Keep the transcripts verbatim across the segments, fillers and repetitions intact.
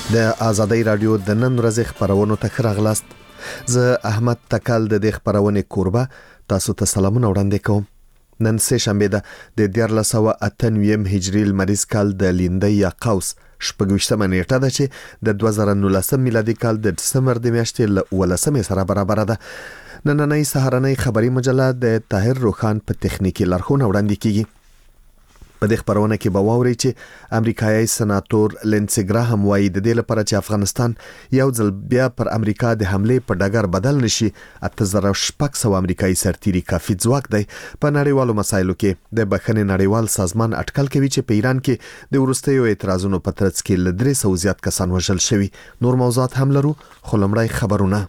د آزادۍ رادیو د نن ورځې خبرونو ته راغلاست. زه احمد تکل د دې خبرونې کوربه تاسو ته سلامونه وړاندې کوم. نن سه شنبه ده د دیارلس سوه اته نوي هجري لمریز کال د لیندۍ یا قوس شپږویشتمه نیټه ده چې د دوه زره نولسم میلادي کال د دسمبر د میاشتې له اوولسمې سره برابر ده. نننۍ سهارنۍ خبري مجله د طاهر روخان په تخنیکی لارښوونه وړاندې کیږي. په دې خبرونه کې به واوري چې امریکایي سناتور لینسي ګراهم وايي د دې لپاره چې افغانستان یو ځل بیا پر امریکا د حمله په ډګر بدل نشي اته زره شپږ سوه امریکایي سرتیري کافي ځواک دی. په نړیوالو مسایلو کې د بخښنې نړیوال سازمان اټکل کوي چې په ایران کې د وروستیو اعتراضونو په ترڅ کې له درې سوه زیات کسان وژل شوي. نور موضوعات هم لرو خو لومړی خبرونه.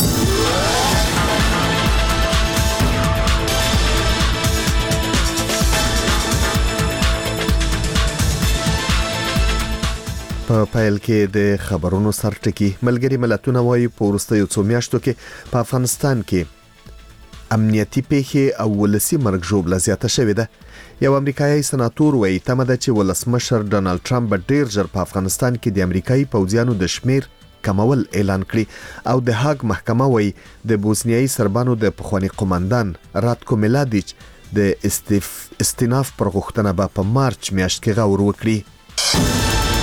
په پایل کې د خبرونو سرټکی ملګری ملتونه وايي په وروستیو څو میاشتو کې په افغانستان کې امنیتي پیښې او ولسی مرګ ژوبله زیاته شوې ده. یو امریکایي سناتور وايي تمه ده چې ولسمشر ډانلډ ټرمپ ډیر ژر په افغانستان کې د امریکایي پوځیانو د شمیر کمول اعلان کړي او د هاګ محکمه وايي د بوسنیایي سربانو د پخوانی قوماندان راتکو ملادیچ د استف استیناف پر غوښتنه به په مارچ میاشت کې غور وکړي.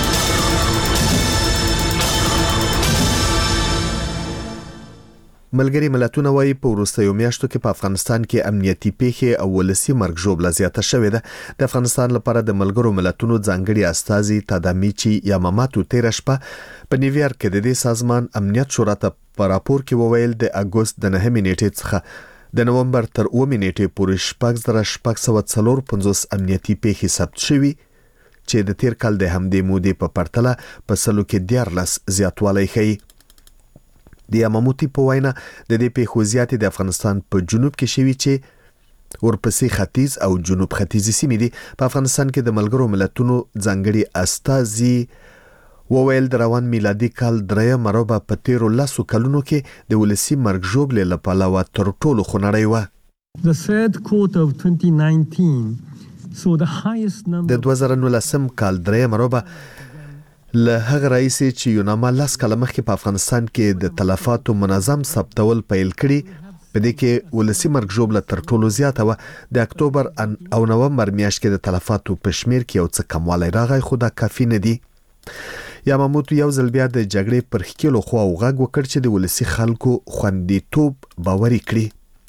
ملګری ملتونه وايي په وروستیو میاشتو کې په افغانستان کې امنیتي پیښې او ولسی مرګ ژوبله زیاته شوې ده. د افغانستان لپاره د ملګرو ملتونو ځانګړي استازي تادامیچی یاماماتو تیر شپه په نیویارک کې د دې سازمان امنیت شورا ته په راپور کې وویل د اګوست د نهمې نیټې څخه د نومبر تر اوومې نیټې پورې شپږ زره شپږ سوه څلور پنځوس امنیتي پیښې ثبت شوي چې د تیر کال د همدې مودې په پرتله په سلو کې دیارلس زیاتوالی ښیي. د یاماموتی په وینا د دې پیښو زیاتې د افغانستان په جنوب کې شوي چې ورپسې ختیځ او جنوب ختیځي سیمې دي. په افغانستان کې د ملګرو ملتونو ځانګړي استازي وویل د روان میلادي کال درېیمه روبه په تیرو لسو کلونو کې د ولسی مرګ ژوبلې له پلوه تر ټولو خونړۍ وه. The third quarter of twenty nineteen saw the highest number د دوه زره نولسم کال درېیمه روبه له هغه راځي چې یوناما لاس کله مخکې په افغانستان کې د تلفاتو منظم ثبتول پیل کړي. په دې کې ولسی مرګ ژوبله تر ټولو زیاته وه. د اکتوبر او نومبر میاشت کې د تلفاتو په شمیر کې یو څه کموالی راغی خو دا کافي نه دی. یاماموتو یو ځل بیا د جګړې پر ښکیلو خواو غږ وکړ چې د ولسی خلکو خوندیتوب باوري کړي.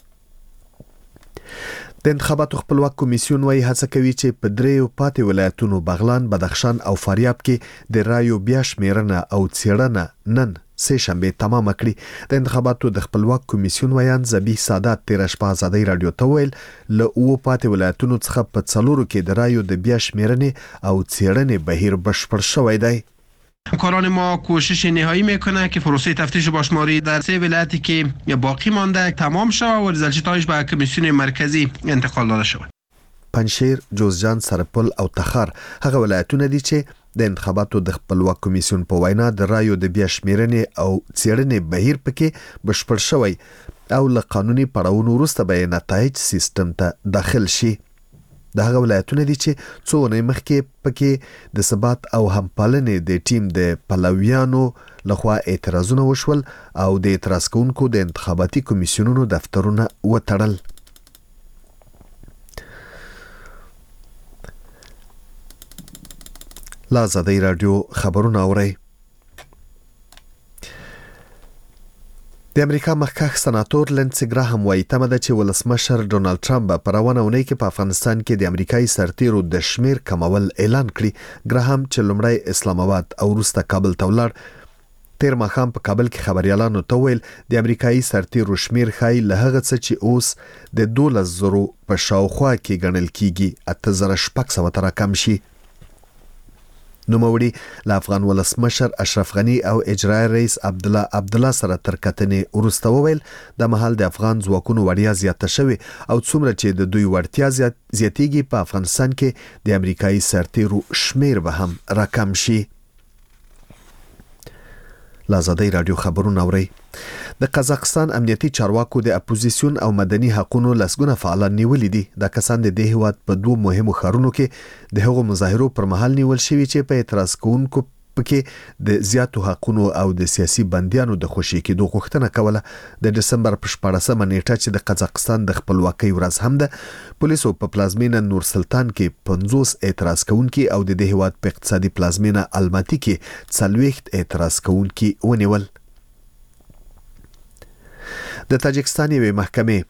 د انتخاباتو خپلواک کمیسیون وايي هڅه کوي چې په دریو پاتې ولایتونو بغلان، بدخشان او فاریاب کې د رایو بیا شمیرنه او څېړنه نن سه شنبه تمام کړي. د انتخاباتو د خپلواک کمیسیون ویان زبی سادات تیر شپه آزادۍ رادیو ته ویل له او پاتې ولایتونو څخه په څلورو کې د رایو د بیا شمیرنې او څېړنې بهیر بشپړ شوی دی. همکاران ما کوشش نهایی میکنه که پروسه تفتیش باشماری در سه ولایتی که باقی مانده تمام شود و رزالتش به کمیسیون مرکزی انتقال داده شود. پنشیر، جوزجان، سرپل او تخار هغه ولایتونه دي چې د انتخاباتو د خپلواک کمیسیون په وینا د رایو د بیا شمیرنې او څېړنې بهیر پکې بشپړ شوی او له قانوني پړاوونو وروسته به نتایج سیستم ته داخل شي. د هغه ولایتونه دي چې څو ونې مخکې پکې د ثبات او همپالنې د ټیم د پلویانو لخوا اعتراضونه وشول او د اعتراض کوونکو د انتخاباتي کمیسیونونو دفترونه وتړل. لا آزادۍ رادیو خبرونه اورئ. د امریکا مخکښ سناتور لینسي ګراهم وايي تمه ده چې ولسمشر ډانلډ ټرمپ په روانه اونۍ کې په افغانستان کې د امریکایي سرتیرو د شمیر کمول اعلان کړي. ګراهم چې لومړی اسلام آباد او وروسته کابل ته ولاړ تیر ماښام په کابل کې خبريالانو ته ویل د امریکایي سرتیرو شمیر ښایي له هغه څه چې اوس د دولس زرو په شاوخوا کې ګڼل کیږي اته زره شپږ سوه ته راکم شي. نوموړي له افغان ولسمشر اشرف غني او اجرایي رئیس عبدالله عبدالله سره تر کتنې وروسته وویل د مهال د افغان ځواکونو وړتیا زیاته شوې او څومره چې د دوی وړتیا زیاتېږي په افغانستان کې د امریکایي سرتیرو شمیر به هم راکم شي. لا آزادۍ رادیو خبرونه اورئ. د قزاقستان امنیتي چارواکو د اپوزیسیون او مدني حقوقو لسګونه فعالان نیولې دي. دا کسان د دې هیواد په دوه مهمو ښارونو کې د هغو مظاهرو پر مهال نیول شوي چې په اعتراض کوونکو پکې د زیاتو حقونو او د سیاسي بندیانو د خوشي کېدو غوښتنه کوله. د دسمبر په شپاړسمه نیټه چې د قزاقستان د خپلواکۍ ورځ هم ده، پولیسو په پلازمینه نور سلطان کې پنځوس اعتراض کوونکي او د دې هیواد په اقتصادي پلازمینه الماتي کې څلوېښت اعتراض کوونکي ونیول. د تاجکستان یوې محکمې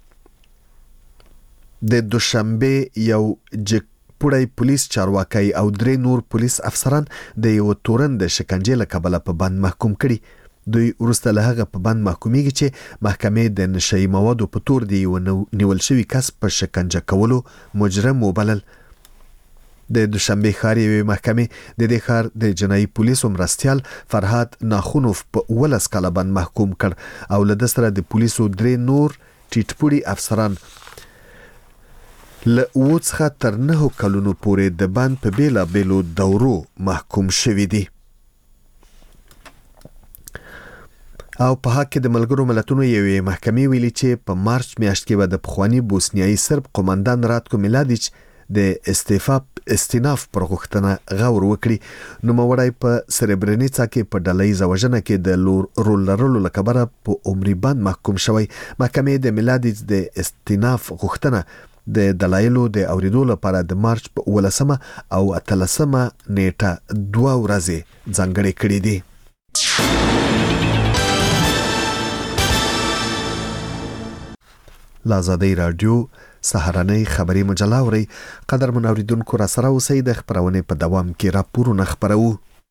د دوشنبه یو جګپوړی پولیس چارواکي او درې نور پولیس افسران د یو تورن د شکنجې له کبله په بند محکوم کړي. دوی وروسته له هغه په بند محکومیږي چې محکمې د نشهیي موادو په تور د یو نیول شوي کس په شکنجه کولو مجرم وبلل. د دوشنبه ښار یوې محکمې د دې ښار د جنایي پولیسو مرستیال فرهاد ناخونوف په اوولس کاله بند محکوم کړ او له ده سره د پولیسو درې نور ټیټپوړي افسران له اووه څخه تر نهو کلونو پورې د بند په بېلابېلو دورو محکوم شوي دي. او په حق کې د ملګرو ملتونو یوې محکمې ویلي چې په مارچ میاشت کې به د پخواني بوسنیایي سرب قومندان راتکو میلادیچ د استعفا استیناف پر غوښتنه غور وکړي. نوموړی په سربرینیڅا کې په ډلهییزه وژنه کې د رول لرلو له کبله په عمري بند محکوم شوی. محکمې د میلادیچ د استیناف غوښتنه د دلایلو د اوریدو لپاره د مارچ په اوولسمه او اتلسمه نیټه دوه ورځې ځانګړې کړې دي. لازادی رادیو سهارنۍ خبري مجله اوري. قدرمن اوریدونکو را سره اوسئ. د خبرونې په دوام کې راپورونه خبرو.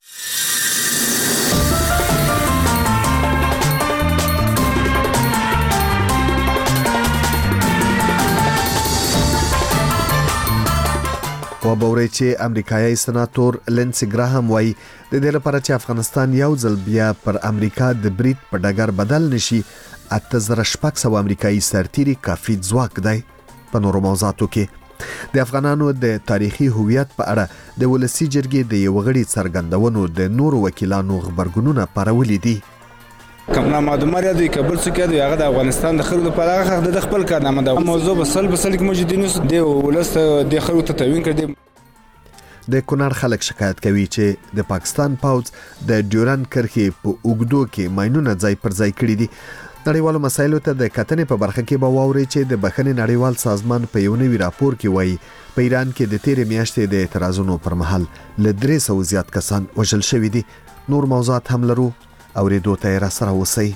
وبوري چې امریکایي سناتور لینسي ګراهام وایي د دې لپاره چې افغانستان یو ځل بیا پر امریکا د برید په ډګر بدل نشي، اته زره شپږ سوه امریکایي سرتیري کافي ځواک دی. په نورو موضوعاتو کې د افغانانو د تاریخي هویت په اړه د ولسي جرګې د یو غړي څرګندونو د نورو وکیلانو غبرګونونه پارولي دي. کوم معلومات دی کابل څخه دی هغه د افغانستان د خلکو لپاره هغه د خپل کارنامه ده. موضوع بسل بسل کې موجودینو دی ولسته د خلکو ته توین کړي. د کونړ خلک شکایت کوي چې د پاکستان پوځ د ډیورند کرښې په اوږدو کې ماینونه ځای پر ځای کړي دي. نړیوالو مسایلو ته د کتنې په برخه کې به واوري چې د بخښنې نړیوال سازمان په یو نوي راپور کې وایي په ایران کې د تیرې میاشتې د اعتراضونو پر مهال له درې سوو زیات کسان وژل شوي دي. نور موضوعات هم لرو، اورېدو ته یې را سره اوسئ.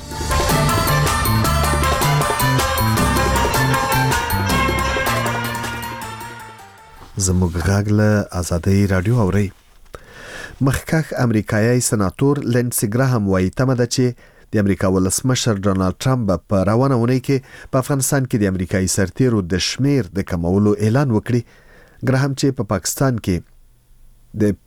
زموږ غږ له آزادۍ رادیو اورئ. مخکښ امریکایي سناتور لینسي ګراهام وایي تمه ده چې د امریکا ولسمشر ډونالد ټرمپ په روانه اونۍ کې په افغانستان کې د امریکایي سرتیرو د شمیر د کمولو اعلان وکړي. ګراهام چې په پاکستان کې د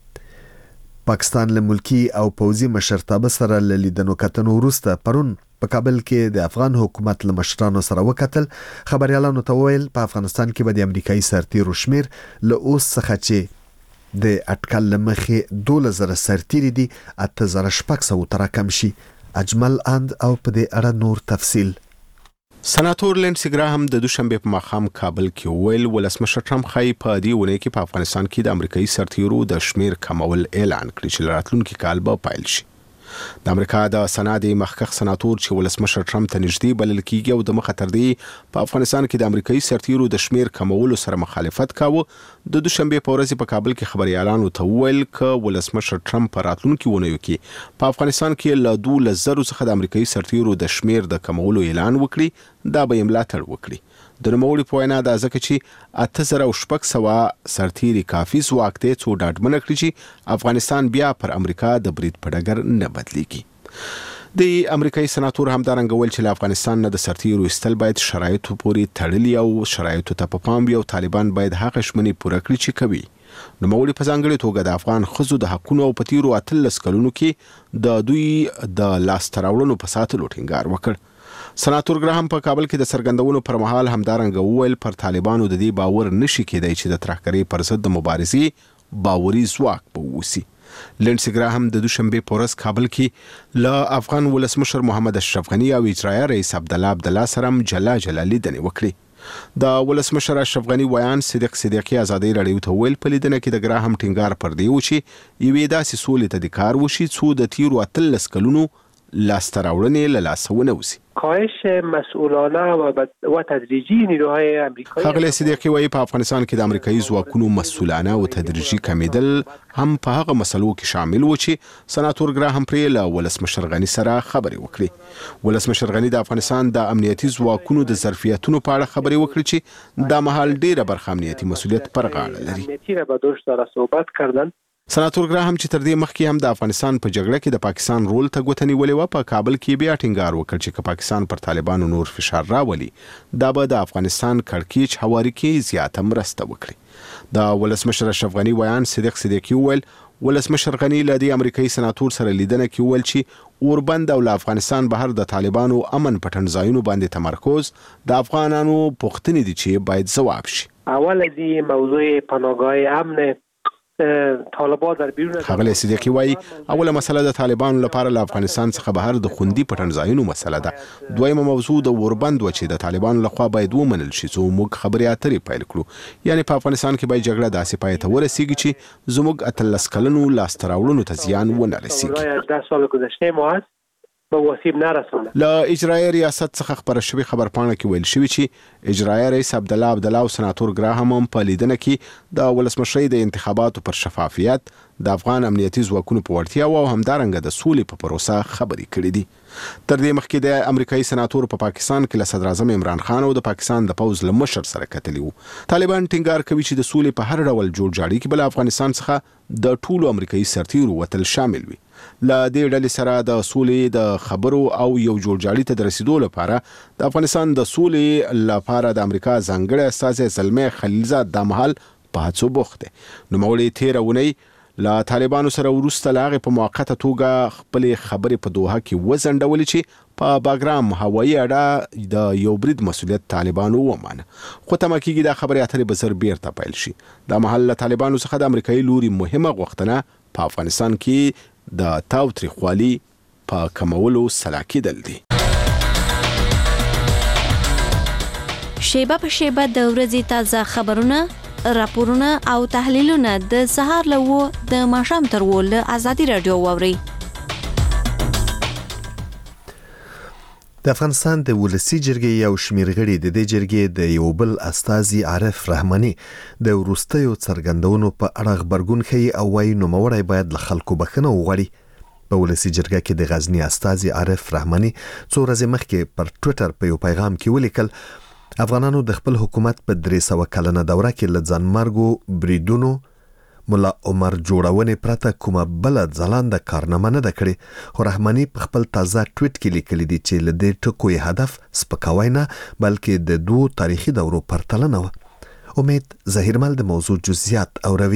پاکستان له ملکی او پوځي مشرتابه سره له لیدنو کتنو وروسته پرون په کابل کې د افغان حکومت له مشرانو سره وکتل. خبريالانو ته ویل په افغانستان کې به د امریکایي سرتیرو شمیر له اوس څخه چې د اټکل لمخې دولس زره سرتیري دي اته زره شپږ سوو ته راکم شي. اجمل اند او په دې اړه نور تفصیل. سناتور لینسي ګراهام د دوشنبه په ماښام کابل کې ویل ولسمشر ټرمپ خای په دې ونې کې په افغانستان کې د امریکایي سرتیرو د شمیر کمول اعلان کړی چې راتلونکي کال به پایل شي. د امریکا د سناد مخکښ سناتور چې ولسمشر ټرمپ ته نږدې بلل کیږي او د مخه تر دې په افغانستان کې د امریکایي سرتیرو د شمیر کمولو سره مخالفت کاوه، د دوشنبه په ورځ په کابل کې خبريالانو ته ویل ک ولسمشر ټرمپ په راتلونکي ونیو کې په افغانستان کې له دولس زره څخه د امریکایي سرتیرو د شمیر د کمولو اعلان وکړي، دا به یې ملاتړ وکړي. د نوموړي په وینا دا ځکه چې اته زره او شپږ سوه سرتیري کافي ځواک دی څو ډاډمنه کړي چې افغانستان بیا پر امریکا د برید په ډګر نه بدلیږي. د امریکایي سناتور همدارنګه ویل چې له افغانستان نه د سرتیرو ایستل باید شرایطو پورې تړلي او شرایطو ته په پام وي او طالبان باید هغه ژمنې پوره کړي چې کوي. نوموړي په ځانګړې توګه د افغان ښځو د حقونو او په تیرو اتلس کلونو کې د دوی د لاسته راوړنو په ساتلو ټینګار وکړ. سناتور ګراهام په کابل کې د څرګندونو پر مهال همدارنګه وویل پر طالبانو د دې باور نشي کېدای چې د ترهګرۍ پر ضد د مبارزې باوري ځواک به ووسي. لینسي ګراهام د دوشنبه په ورځ کابل کې له افغان ولسمشر محمد اشرف غني او اجرایه رئیس عبدالله عبدالله سره جلا جلا لیدنې وکړې. د ولسمشر اشرف غنی ویان صدیق صدیقی ازادي رادیو ته ویل په لیدنه کې د ګراهم ټینګار پر دی و چې یوې داسې سولې ته د کار وشي څو د تیرو اتلس کلونو لاسته راوړنې له لاسه ونه وځي. کاهش مسئولانه و و تدریجی نیروهای آمریکایی ښاغلی صدیقی وایي په افغانستان کې د امریکایي ځواکونو مسئولانه او تدریجي کمیدل هم په هغه مسلو کې شامل و چې سناتور ګراهم پرې له ولسمشر غني سره خبرې وکړي. ولسمشر غني د افغانستان د امنیتي ځواکونو د ظرفیتونو په اړه خبرې وکړي چې دا مهال ډیره برخه امنیتي مسؤلیت پر غاړه لري. امنیتی را به دوش داره صحبت کردن. سناتور ګراهم چې تر دې مخکې هم د افغانستان په جګړه کې د پاکستان رول ته ګوته نیولې وه په کابل کې بیا ټینګار وکړ چې که پاکستان پر طالبانو نور فشار راولي دا به د افغانستان کړکېچ هواري کې زیاته مرسته وکړي. د ولسمشر اشرف غني ویان صدیق صدیقی وویل ولسمشر غني له دې امریکایي سناتور سره لیدنه کې وویل چې اوربند او له افغانستان بهر د طالبانو امن پټن ځایونو باندې تمرکز د افغانانو پوښتنې دي چې باید ځواب شي. اول از این موضوع پناهگاه امن طالبان در بیرون ښاغلی صدیقی وایي اوله مسله د طالبانو لپاره له افغانستان څخه بهر د خوندي پټنځایونو مسله ده. دویمه موضوع د اوربند و چې د طالبانو لخوا باید ومنل شي څو موږ خبرې اترې پیل کړو. یعنی په افغانستان کې باید جګړه داسې پای ته ورسیږي چې زموږ اتلس کلنو لاسته راوړنو ته زیان ونه رسیږي. ده سال گذشته ما هست به وسیب نرسونه. له اجرایي ریاست څخه خبره شوې خبرپاڼه کې ویل شوي چې اجرایي رئیس عبدالله عبدالله او سناتور ګراهم هم په لیدنه کې د ولسمشرۍ د انتخاباتو پر شفافیت د افغان امنیتي ځواکونو په وړتیاوو او همدارنګه د سولې په پروسه خبرې کړې دي. تر دې مخکې د امریکایي سناتور په پا پاکستان کې له صدر اعظم عمران خان او د پاکستان د پوځ له مشر سره کتلي وو. طالبان ټینګار کوي چې د سولې په هر ډول جوړجاړي کې بل افغانستان څخه د ټولو امریکایي سرتیرو وتل شامل وي. له دې ډلې سره د سولې د خبرو او یو جوړجاړي ته د رسیدو لپاره د افغانستان د سولې لپاره د امریکا ځانګړی استازی زلمی خلیلزاد د مهال په هڅو بوخت دی. نوموړي تېره اونۍ له طالبانو سره وروسته له هغې په موقته توګه خپلې خبرې په دوحه کې وځنډولې چې په باګرام هوایي اډه د یو برید مسؤلیت طالبانو ومانه. خو تمه کېږي دا خبرې اترې به زر بیرته پیل شي. دا مهال له طالبانو څخه د امریکایي لوري مهمه غوښتنه په افغانستان کې د تاوتریخوالي په کمولو سلا کېدل دي. شیبه په شیبه د ورځې تازه خبرونه، راپورونه او تحلیلونه د سهار له و د ماښام تر و له ازادي رادیو واورئ. د افغانستان د ولسی جرګې یو شمېر غړي د دې جرګې د یو بل استازي عارف رحماني د وروستیو څرګندونو په اړه خبرګون ښیي او وایي نوموړی باید له خلکو بخښنه وغواړي. په ولسی جرګه کې د غزني استازي عارف رحماني څو ورځې مخکې پر ټویټر په یو پیغام کې ولیکل افغانانو د خپل حکومت په درې سوه کلنه دوره کې له ځانمرګو بریدونو ملا عمر جوړونې پرته کومه بله ځلانده کارنامه نه ده کړې. خو رحماني په خپل تازه ټویټ کې لیکلي دي چې له دې ټکو یې هدف سپکاوی نه بلکې د دوو تاریخي دورو پرتلنه وه. امید ظهیرمل د موضوع جزئیات اوروي.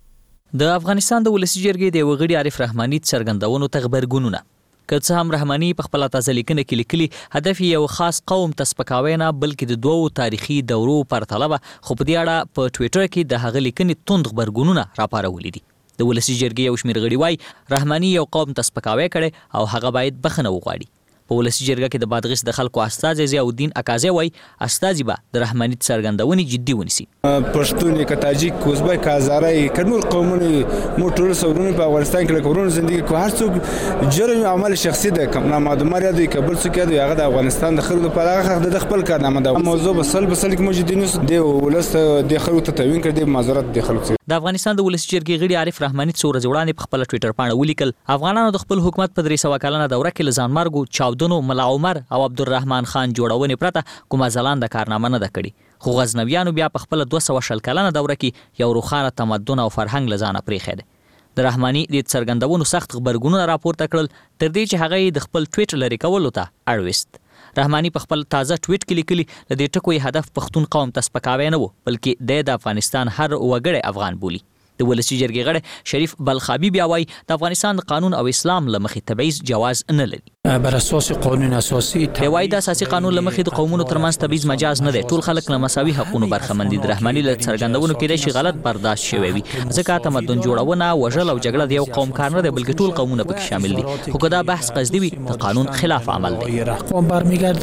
د افغانستان د ولسی جرګې د یو غړي عارف رحماني څرګندونو ته خبرګونونه که څه هم رحماني په خپله تازه لیکنه کې لیکلي هدف یو خاص قوم ته سپکاوی نه بلکې د دوو تاریخي دورو پرتله وه، خو په دې اړه په ټویټر کې د هغه لیکنې توند غبرګونونه راپارولي دي. د ولسی جرګې یو شمېر غړي وایي رحماني یو قوم ته سپکاوی کړی او هغه باید بخښنه وغواړي. په ولسی جرګه کې د بادغیس د خلکو استازی ضیاءالدین اکازی وایي استازي به د رحماني څرګندونې جدي ونیسي. پښتون که تاجیک که ازبک که هزاره که نور قومونه مو ټول سورونه په افغانستان کې لکه ورونه زندگی کو هر څوک جرم عمل شخصي ده کم نامعلومه یادوي که بل څوک یادوي هغه د افغانستان د خلکو لپاره هغه د خپل کارنامه ده. موضوع به سل به سل کې موجود نه دی ولس د خلکو ته توین کړي د معذرت د خلکو. د افغانستان د ولسی جرګې غړي عارف رحماني څو ورځې وړاندې په خپل ټویټر باندې ولیکل افغانانو د خپل حکومت په درې سوه کلنه دوره کې له ځانمرګو چاودنو ملا عمر او عبدالرحمن خان جوړونې پرته کومه ځلانده کارنامه نه ده کړې. خو غزنویانو بیا په خپل دوه سوه شل کلنه دوره کې یو روښانه تمدن او فرهنګ له ځانه پرېښی دی. د رحماني د څرګندونو سخت غبرګونونه راپورته کړل تر دې چې هغه د خپل ټویټ لرې کولو ته اړ ویست. رحماني په خپل تازه ټویټ کې لیکلي له دې ټکو یې هدف پښتون قوم ته سپکاوی نه و بلکې دی د افغانستان هر وګړی افغان بولي. د ولسی جرګې غړی شریف بلخابي بیا وایي د افغانستان د قانون او اسلام له مخې تبعیض جواز نه لري. بر اساس قانون اساسي دی وایي د اساسي قانون له مخې د قومونو ترمنځ تبعیض مجاز نه دی. ټول خلک له مساوي حقونو برخمن دي. د رحماني له څرګندونو کېدای شي غلط برداشت شوی وي ځکه تمدن جوړونه وژل او جګړه د یو قوم کار نه دی بلکې ټول قومونه پکې شامل دي. خو که دا بحث قصدي وي د قانون خلاف عمل دی.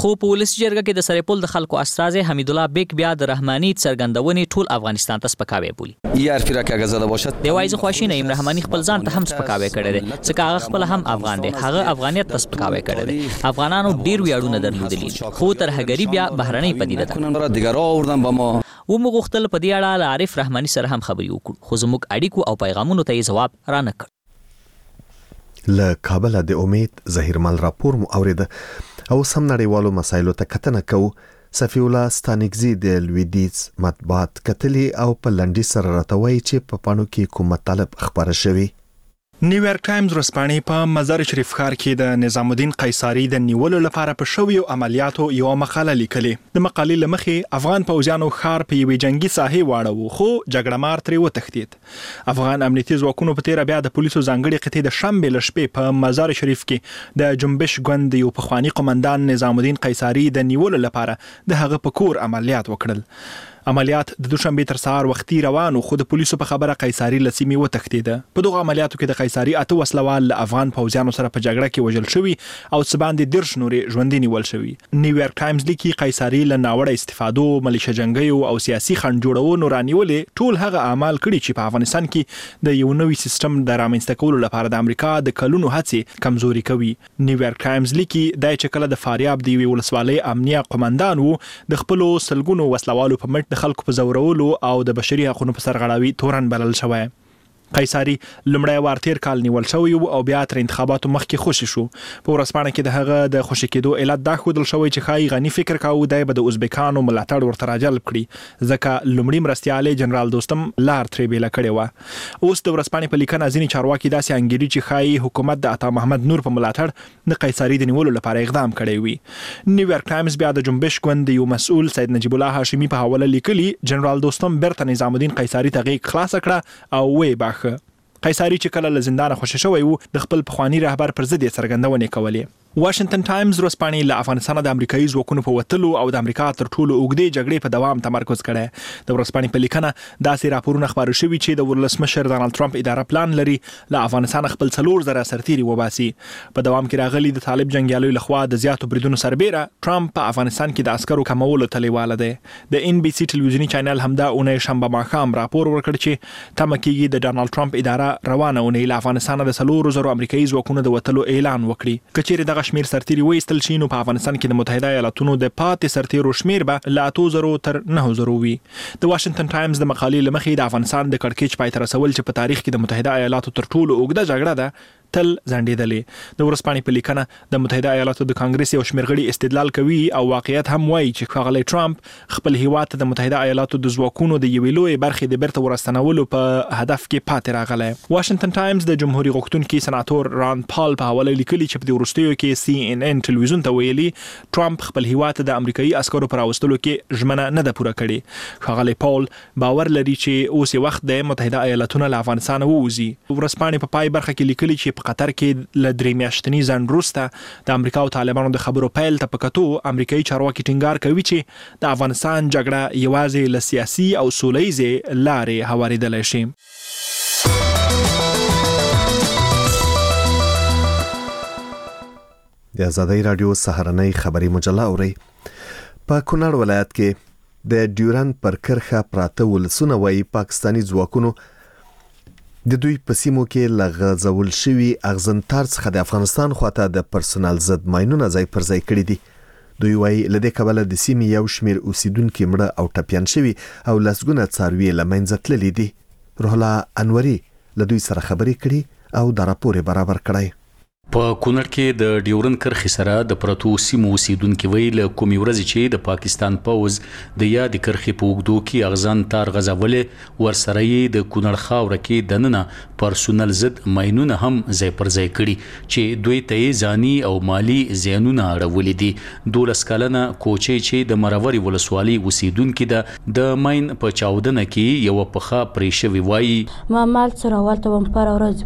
خو په ولسي جرګه کې د سرپل د خلکو استازي حمید الله بیگ بیا د رحماني څرګندونې ټول افغانستان ته سپکاوی بولی. یار فراک اگه زده باشد دی وایي خواشینه ایم رحماني خپل ځان ته هم سپکاوی کړی دی ځکه هغه خپل هم افغان دی هغه افغانیت ته سپکاوی کړی دی. افغانانو ډیر ویاړونه درلودلي خو ترهګری بیا بهرنۍ پدیده ده. دیگر آوردن با ما و موږ غوښتل په دې اړه له عارف رحماني سره هم خبرې وکړو خو زموږ اړیکو او پیغامونو ته یې جواب را نه کړ. له کابل د امید ظهیرمل راپور مو اوریده او سم نړیوالو مسایلو ته کتنه کوو. صفی الله ستانکزی د لویدیز مطبوعات کتلی او په لنډي سره راته وایي چې په پاڼو کې کوم مطالب خبره شوي. نیویارک ټایمز ورځپاڼې په مزار شریف ښار کې د نظام الدین قیصاري د نیولو لپاره په شویو عملیاتو یو مقاله لیکلې. د مقالې له مخې افغان پوځیانو ښار په یوې جنگي ساحې واړو خو جګړه مار ترې وتښتېد. افغان امنیتي ځواکونو په تیره بیا د پولیسو ځانګړې قطعې د شنبې له شپې په مزار شریف کې د جنبش ګوند یو پخواني قومندان نظام الدین قیصاري د نیولو لپاره د هغه په کور عملیات وکړل. عملیات د دوشنبه تر سهار وختي روانو خو د پولیسو په خبره قیصاري لسیمه وتښتیده. په دغه عملیاتو کې د قیصاري اته وسلوال له افغان پوځیانو سره په جګړه کې وژل شوي او څه باندې دیرش نورې ژوندي نیول شوي. نیویارک ټایمز لیکي قیصاري له ناوړه استفادو ملیشه جنګیو او سیاسي خنډ جوړونو رانیولې ټول هغه اعمال کړي چې په افغانستان کې د یو نوي سیستم د رامنځته کولو لپاره د امریکا د کلونو هڅې کمزوري کوي. نیویارک ټایمز لیکي دا چې کله د فاریاب د یوې ولسوالۍ امنیه قومندان وو د خپلو سلګونو وسلوالو په مټ د خلکو په زورولو او د بشري حقوقو په سرغړاوي تورن بلل شوی. قیصاري لمړی وار تیر کال نیول شوی او بیا تر انتخاباتو مخکې خوشی شو. په ورځپاڼه کې د هغه د خوشی کېدو علت دا ښودل شوی چې ښایي غني فکر کاوه دی به د ازبکانو ملاتړ ورته راجلب کړي ځکه لومړي مرستیال جنرال دوستم لار ترې بیله کړې وه. اوس د ورځپاڼې په لیکنه ځینې چارواکي داسې انګیري چې ښایي حکومت د عطا محمد نور په ملاتړ د قیصاري د نیولو لپاره اقدام کړی وي. نیویارک ټایمز بیا د جنبش ګوند یو مسؤل سید نجیب الله هاشمي په حواله لیکلي جنرال دوستم بیرته نظام الدین قیصاري ته غیږ خلاصه کړه او وی باخه. قیصاري چې کله له زندانه خوشی شوی وو د خپل پخوانی رهبر پر ضد یې څرګندونې کولې. واشنگټن ټایمز ورځپاڼې له افغانستان د امریکایي ځواکونو په وتلو او د امریکا تر ټولو اوږدې جګړې په دوام تمرکز کړی. د ورځپاڼې په لیکنه داسې راپورونه خپاره شوي چې د ولسمشر ډانلډ ټرمپ اداره پلان لري له افغانستان خپل څلور زره سرتیري وباسي. په دوام کې راغلي د طالب جنګیالیو لخوا د زیاتو بریدونو سربیره ټرمپ په افغانستان کې د عسکرو کمولو تلیواله دی. د ان بي سي ټلویزیوني چینل همدا اونۍ شنبه ماښام راپور ورکړ چې تمه کېږي د ډانلډ ټرمپ اداره روانه اونۍ له افغانستان د څلورو زرو امریکایي ځواکونو د وتلو اعلان وکړي. که چیرې دغه شمیر سرتیري وایستل شي نو په افغانستان کې د متحده ایالاتونو د پاتې سرتیرو شمیر به له اتو زرو تر نهو زرو وي. د واشنگټن ټایمز د مقالې له مخې د افغانستان د کړکېچ پای ته رسول چې په تاریخ کې د متحده ایالاتو تر ټولو اوږده جګړه ده تل ځنډېدلې. د ورځپاڼې په لیکنه د متحده ایالاتو د کانګرس یو شمېر غړي استدلال کوي او واقعیت هم وایي چې ښاغلی ټرمپ خپل هیواد ته د متحده ایالاتو د ځواکونو د یوې لویې برخې د بیرته ورستنولو په هدف کې پاتې راغلی. واشنگټن ټایمز د جمهوریت غوښتونکي سناتور ران پال په حواله لیکلي چې په دې وروستیو کې سی ان ان ټلویزیون ته ویلي ټرمپ خپل هیواد ته د امریکایي عسکرو پر راوستلو کې ژمنه نه ده پوره کړې. ښاغلی پال باور لري چې اوس یې وخت د متحده ایالاتونو له افغانستان ووځي. ورځپاڼې په پای برخه کې لیکلي چې په قطر کې له درې میاشتني ځنډ وروسته د امریکا او طالبانو د خبرو پیل ته په کتو امریکایي چارواکي ټینګار کوي چې د افغانستان جګړه یوازې له سیاسي او سولهییزې لارې هوارېدلی شي. د آزادۍ راډیو سهارنۍ خبري مجله اوري. په کونړ ولایت کې د ډیورند پر کرښه پراته ولسونه وایي پاکستاني ځواکونو د دوی په سیمو کې لغزول شوي اغزنتار څخه د افغانستان خواته د پرسونل ضد ماینونه ځای پر ځای کړي دي. دوی وایي له دې کبله د سیمې یو شمېر اوسیدونکي مړه او ټپیان شوي او لسګونه څاروي له منځه تللي دي. روح الله انوري له دوی سره خبرې کړي او دا راپور برابر کړی. په کونړ کې د ډیورند کرښې سره د پرتو سیمو اوسیدونکي وایي له کومې ورځې چې د پاکستان پوځ د یادې کرښې په اوږدو کې اغزن تار غځولې ورسره یې د کونړ خاوره کې دننه پرسونل ضد ماینونه هم ځای پر ځای کړي چې دوی ته یې ځاني او مالي زیانونه اړولي دي. دولس کلنه کوچۍ چې د مروري ولسوالۍ اوسیدونکي ده د ماین په چاودنه کې یوه پښه پرې شوې وایي ما مال سره ولته وم پر ورځ بو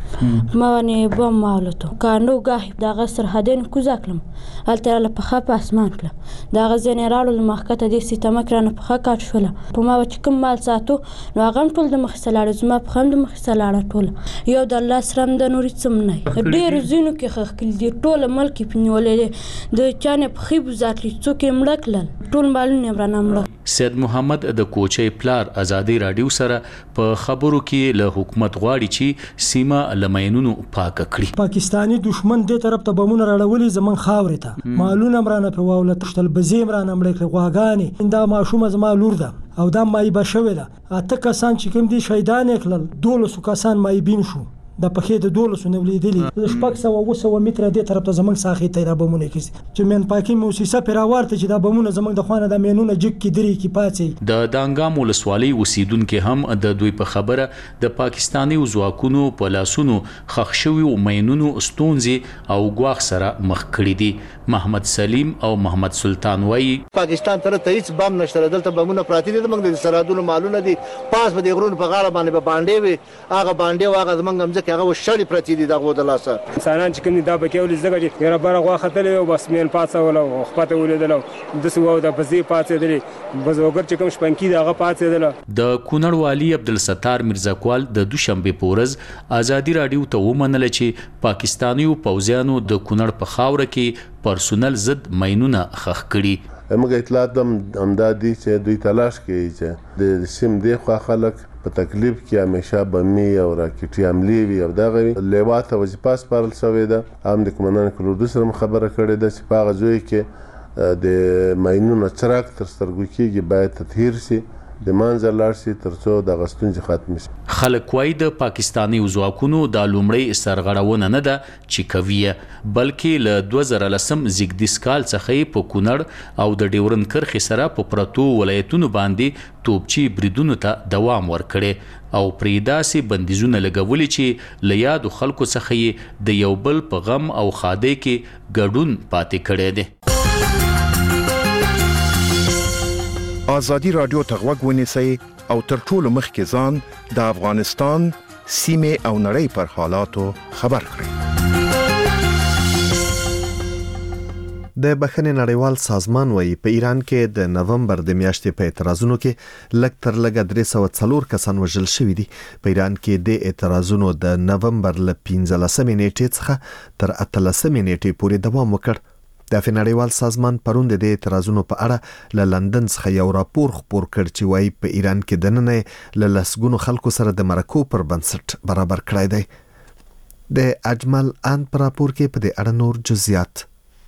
ما باندې بم واولته کاندو ګاه دغه سرحدین کوزا کړم هلته له پخه په اسمان کړم دغه ځینې راړو له مخکته د سیستم کرانه پخه کاټ شوله په ما چې کوم مال ساتو نو هغه هم ټول د مخې سلاړه زما په هم د مخې سلاړه ټول یو د الله سره د نوري څم نه ډېر زینو کې خخکل دي ټول ملک په نیولې د چانه په خيب ذاتلی څوک مړ کړل ټول مالونه برانه مړ سید محمد د کوچي پلار ازادي رادیو سره په خبرو کې له حکومت غواړي چې سیمه لمینونو پاک کړي. پاکستانی دشمن دې طرف ته بمونه راړولې زمون خاورې ته مالونه برانه په واوله تشتل بزیم رانه مړ کړي غواګانی دا ماشومه زما لور ده او دا مای بشوي ده اته کسان چې کوم دي شهیدان کړل دولس کسان مای بین شو د پخې د دولس نو لیدلې د شپږ سوه اوه سوه متره دې طرف ته زمونږ ساحې ته دا بمونه کیږي چې من پاکي موسسه پیراورته چې دا بمونه زمونږ د خوانه د مینونه جګ کې دري کې پاتې د دانګام ولسوالۍ اوسیدونکو هم د دوی په خبره د پاکستاني ځواکونو په لاسونو خښ شوي مینونو ستونزې او ګواښ سره مخ کړي دي. محمد سلیم او محمد سلطان وایي پاکستان تر ته هیڅ بم نشته دلته بمونه پراتی دي موږ د سرحدونو مالونه دي پاس به د غرونو په غاړه باندې به باندې وي هغه باندې واغه زمونږ هم ځکه هغه شړې پرتی دي دغه د لاسه انسانان چې کوم دا بکیول زګه چې یره بار غوا خطلې او بس مین پاتې ولا خپته ولیدل د سو د بزې پاتې دي بزوګر چې کوم شپنکی دغه پاتې دي. د کونړ والی عبدالستار مرزاکوال د دوشنبه پورز ازادي رادیو ته ومنل چې پاکستانیو پوځیانو د کونړ په خاوره کې پرسونل ضد مینونه خخ کړي. موږ اطلاعات هم دادي چې دوی تلاش کوي چې د سیم دی خو خلک په تکلیف کې همیشه بمي او راکټي حملې وي او دغه وي لیواته وظیفه سپارل شوې ده هم د کمانډان کلوردو سره خبره کړې ده چې په هغه ځای کې د ماینونو چراغ تر سترګو کېږي باید تطهیر شي د منځ لاړ شي ترڅو د غستونځ ختم شي. خلک وايي د پاکستاني ځواکونو د لومړی سرغړونه نه ده چې کوي بلکې له دوه زره لسم زیږدیز کال څخه په کونړ او د ډیورند کرخې سره په پرتو ولایتونو باندې توپچی بریدونو ته دوام ورکړي او پریداسي بندیزونه لګولي چې له یادو خلکو څخه د یو بل په غم او خاده کې ګډون پاتې کړي دي. آزادی رادیو ته غوږ ونیسئ او تر ټولو مخکې ځان د افغانستان سیمې او نړۍ پر حالاتو خبر کړئ. د بخښنې نړیوال سازمان وایي په ایران کې د نومبر د میاشتې په اعتراضونو کې لږ تر لږه درې سوه څلور کسان وژل شوي دي. په ایران کې د اعتراضونو د نومبر له پنځلسمې نیټې څخه تر اتلسمې نیټې پورې دوام وکړ. د نړیوال سازمان پرون د اعتراضونو په اړه له لندن څخه یو راپور خپور کړ چې وایي په ایران کې دننه له لسګونو خلکو سره د مرکو پر بنسټ برابر کړی دی. د اجمل ان پر راپور کې په دې اړه نور جزئیات.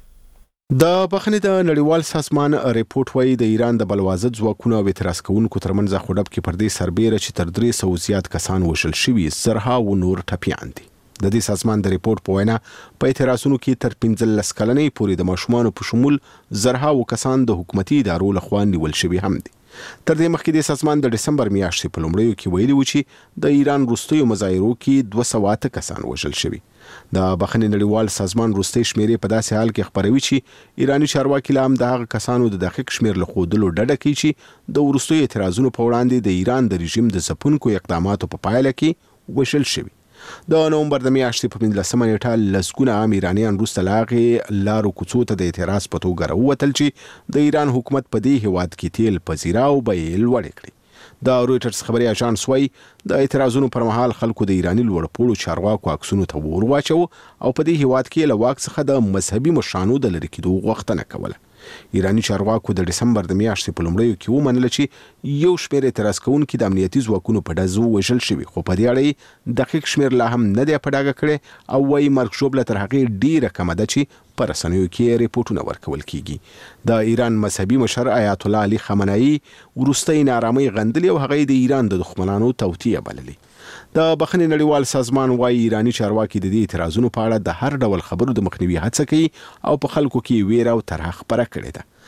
د بخښنې د نړیوال سازمان ریپورت وایي د ایران د بلوازت ځواکونو او اعتراض کوونکو ترمنځ خوډب کې پر دې سربېره چې تر درې سوه زیات کسان وژل شوي زرها و نور ټپیان دي. د دې سازمان د ریپورت په وینا په اعتراضونو کې تر پنځلس کلنې پورې د ماشومانو په شمول زرها و کسان د حکومتي ادارو لخوا نیول شوي هم دي. تر دې مخکې د سازمان د ډسمبر میاشتې په لومړیو کې ویلي و چې د ایران وروستیو مظاهرو کې دوه سوه اته کسان وژل شوي. د بخښنې نړیوال سازمان وروستۍ شمیرې په داسې حال کې خپروي چې ایراني چارواکي لا هم د هغه کسانو د دقیق شمیر له ښودلو ډډه کوي چې د وروستیو اعتراضونو په وړاندې د ایران د رژیم د ځپونکو اقداماتو په پایله کې وژل شوي. د نومبر د میاشتې په پنځلسمه نیټه لسګونه عام ایرانیان وروسته له هغې لارو کوڅو ته د اعتراض په توګه راووتل چې د ایران حکومت په دې هیواد کې تیل پذیره او بیې یې لوړې کړې. د رویټرز خبري اژانس وایي د اعتراضونو پر مهال خلکو د ایراني لوړپوړو چارواکو عکسونو ته ور واچو او په دې هیواد کې له واک څخه د مذهبي مشرانو د لرې کېدو غوښتنه کوله. ایراني چارواکو د ډسمبر د میاشتې په لومړیو کې ومنله چې یو شمېر اعتراض کوونکي د امنیتي ځواکونو په ډزو وژل شوي خو په دې اړه یې دقیق شمېر لا هم نه دی په ډاګه کړی او وایي مرګ ژوبله تر هغې ډېره کمه ده چې په رسنیو کې ریپورټونه ورکول کیږي. د ایران مذهبي مشر آیت الله علي خامنه‌ای وروستۍ نارامۍ غندلې او هغه د ایران د دښمنانو توطیه بللې. د بخښنې نړیوال سازمان وایي ایراني چارواکي د دې اعتراضونو په اړه د هر ډول خبرو د مخنیوي هڅه کوي او په خلکو کې ویره او طرح خپره کړې ده.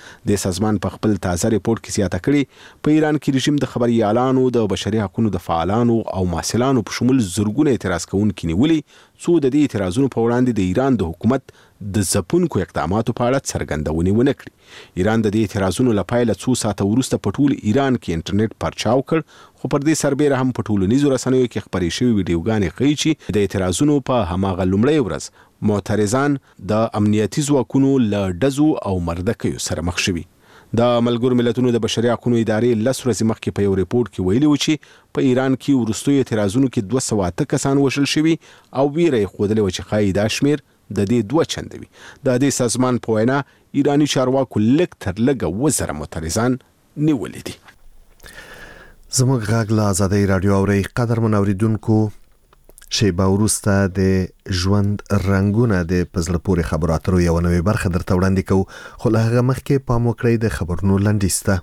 د سازمان په خپل تازه ریپورت کې زیاته کړې په ایران کې رژیم د خبريالانو د بشري حقوقو د فعالانو او محصلانو په شمول زرګونه اعتراض کوونکي نیولي څو د دې اعتراضونو په وړاندې د ایران د حکومت د ځپونکو اقداماتو په اړه څرګندونې ونه کړې. ایران د دې اعتراضونو لپاره څو ساعته وروسته په ټول ایران کې انټرنیټ پرچاو کړ، خو پر دې سربېره هم په ټولنیزو رسنیو کې خپرې شوې ویډیوګانې ښیي چې د اعتراضونو په هماغه لومړۍ ورځ معترضان د امنیتي ځواکونو له ډزو او مردکیو سره مخ شوي. د ملګرو ملتونو د بشري حقوقو ادارې لس ورځې مخکې په یو ریپورت کې ویلي و چې په ایران کې وروستیو اعتراضونو کې دوه سوه اته کسان وژل شوي او ویره یې ښودلې وه چې ښایي دا شمېر د دې دوه چنده وي. د دې سازمان په وینا ایراني چارواکو لږ تر لږه اووه زره معترضان نیولي دي. زموږ غږ له آزادۍ راډیو اورئ. قدرمن اوریدونکو، شیبه وروسته د ژوند رنګونه د په زړه پورې خبرو اترو یوه نوې برخه درته وړاندې کوو، خو له هغه مخکې پام وکړئ د خبرونو لنډیز ته.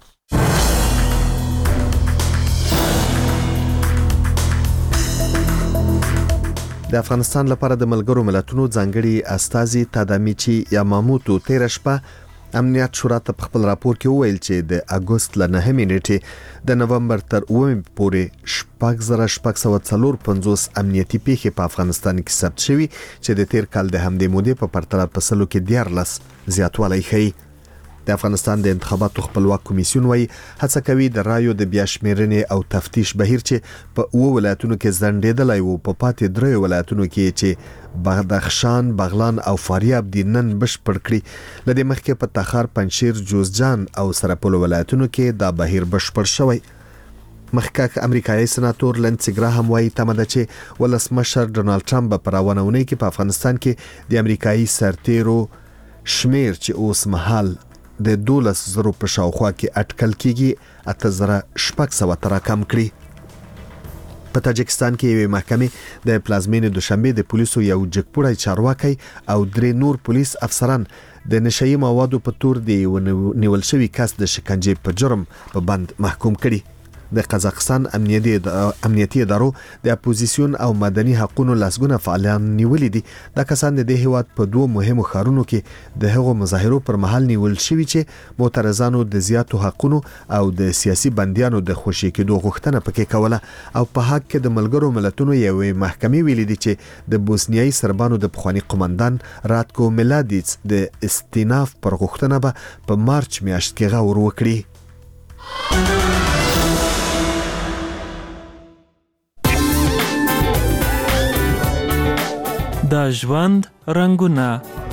د افغانستان لپاره د ملګرو ملتونو ځانګړي استازي تادامیچی یاماموتو تیر شپه امنیت شورا ته په خپل راپور کې وویل چې د اګوست له نهمې نیټې د نومبر تر اوومې پورې شپږ زره شپږ سوه څلور پنځوس امنیتي پیښې په افغانستان کې ثبت شوي چې د تیر کال د همدې مودې په پرتله په سلو کې دیارلس زیاتوالی ښیي. د افغانستان د انتخاباتو خپلواک کمیسیون وايي هڅه کوي د رایو د بیا شمیرنې او تفتیش بهیر چې په اوه ولایتونو کې ځنډېدلی و په پاتې دریو ولایتونو کې چې بدخشان، بغلان او فاریاب دي نن بشپړ کړي. له دې مخکې په تخار، پنجشیر، جوزجان او سرپل ولایتونو کې دا بهیر بشپړ شوی. مخکښ امریکایي سناتور لنسی ګراهم وايي تمه ده چې ولسمشر ډونالډ ټرمپ په روانه اونۍ کې په افغانستان کې د امریکایي سرتیرو شمیر چې اوس مهال د دولس زرو په شاوخوا کې اټکل کېږي اته زره شپږ سوه ته راکم کړي. په تاجکستان کې یوې محکمې د پلازمینې دوشنبې د پولیسو یو جګپوړی چارواکی او درې نور پولیس افسران د نشهیي موادو په تور د یو نیول شوي کس د شکنجې په جرم په بند محکوم کړي. د قزاقستان امنیتي ادارو د اپوزیسیون او مدني حقوقو لاسګونه فعالان نیولي دي. دا کسان د دې هیواد په دوه مهمو ښارونو کې د هغو مظاهرو پر مهال نیول شوي چې معترضانو د زیاتو حقوقو او د سیاسي بندیانو د خوشي کېدو غوښتنه پکې کوله. او په حق کې د ملګرو ملتونو یوې محکمې ویلي دي چې د بوسنیایي سربانو د پخواني قومندان راتکو ملادیچ د استیناف پر غوښتنه به په مارچ میاشت کې غور وکړي. د ژوند رنګونه.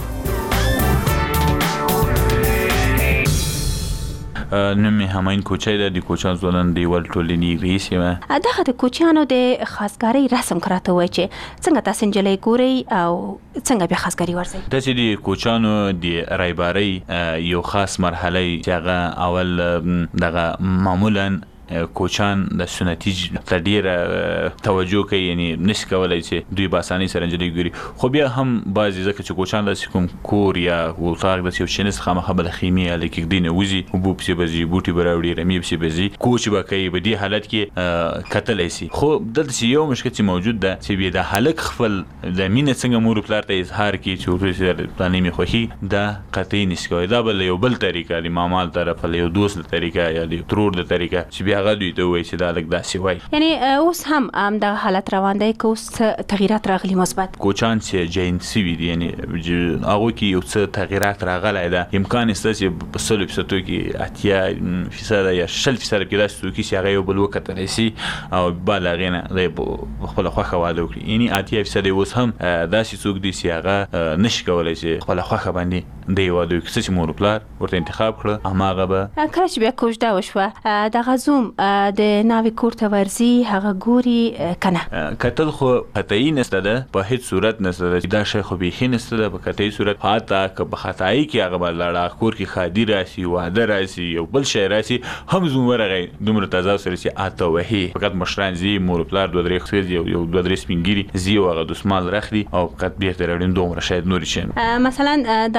نوم مې هماین کوچی ده، د کوچیان ځوانان دیوال ټولنې رئیس یم. دغه د کوچیانو د خاصګارۍ رسم راته وایي چې څنګه تاسو نجلۍ ګورئ او څنګه بیا خاصګاري ورځئ. داسې د کوچیانو د رایبارۍ یو خاص مرحله چې هغه اول دغه معمولا کوچان د سنتي ته ډیره توجه کوي، یعنی نشي کولای چې دوی په اسانۍ سره نجلۍ ګوري. خو بیا هم بعضې ځکه چې کوچان داسې کوم کور یا اتاق داسې یو شی نسته خامخا به له خیمې یا له کېږدۍ نه وځي، اوبو پسې به ځي، بوټي به راوړي، رمې پسې به ځي، کوچ به کوي. په دې حالت کې کتلی شي. خو دلته چې یو مشکل چې موجود ده چې بیا د هلک خپل د مینې څنګه مور پلار ته اظهار کړي چې ورته پلانې مې خوښي، دا قطعي نشي کولی. دا به له یو بل طریقه د ماما له طرفه، له یو دوست له طریقه یا د ترور له طریقه چې بیا هغه دوی ته وایي چې دا لږ داسې وایي. یعنی اوس هم همدغه حالت روان دی که اوس څه تغییرات راغلي مثبت؟ کوچان چې جین سوي دي، یعنی هغوی کې یو څه تغییرات راغلی ده. امکان شته چې په سلو فیصدو کې اتیا فیصده یا شل فیصده کې داسې څوک چې هغه یو بل وکتلی شي او بعد له هغې نه دی په خپله خوښه واده وکړي. یعنی اتیا فیصده اوس هم داسې څوک دي چې هغه نشي کولی چې خپله خوښه باندې دی واده وکړي. څه چې مور پلار ورته انتخاب کړه هماغه به کله چې بیا کوژده وشوه دغه زوم د ناوې کور ته ورځي، هغه ګوري که نه؟ کتل خو قطعي نسته ده، په هیڅ صورت نسته ده. دا شی خو بیخي نسته ده په قطعي صورت. حتی که په خطایي کې هغه به لاړه کور کې ښادي راسي، واده راسي، یو بل شی راسي، هم زوم ورغی دومره تضاد سره چې اته وهي. فقط مشران ځي، مور پلار دوه درې ښځې یو دوه درې سپین ګیري ځي او هغه دستمال راخلي او فقط بېرته راوړي، دومره شاید نورې شی. مثلا دغه کوم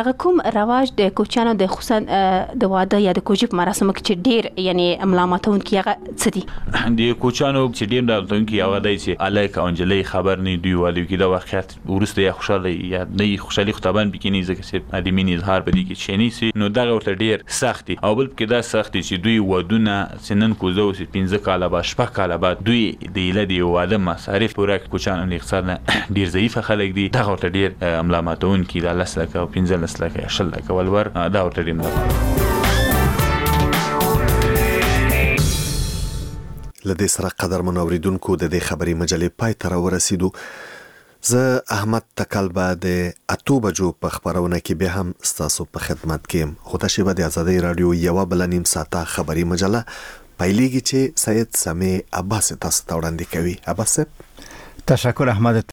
رواج د کوچانو د خصوصا د واده یا د کوجی په مراسمو کې چې ډیر یعنی ملامتون کې هغه څه دي د کوچانو چې ډیر د تون کې هغه دای چې الک انجلې خبر نه دی والي کې د واقعیت ورسته یا خوشاله یا نه خوشالي خطابان بکینی ځکه چې د مینې اظهار بدی کې چینی سي نو دغه ورته ډیر سختي او بل کې دا سختي چې دوی ودونه سنن کوزو سي پنځه کاله با شپه کاله بعد دوی د لدی واده مصارف پوره کوچانو د اقتصاد ډیر ضعیف خلک دي دغه ورته ډیر ملامتون کې د لسلکه او پنځه لسلکه شل لکه ولور دا ورته ډیر لدې سره قدر منوریدونکو د دې خبري مجلې پای ته ورسېدو. زه احمد تکل به د اتو بجو په خبرونه کې به هم ستاسو په خدمت کې خو دا شیبه د آزادۍ رادیو یو بل نیم ساعته خبري مجله پایلیږي چې سید سمیع عباس تاسو ته وړاندې کوي. عباس تشکر احمد.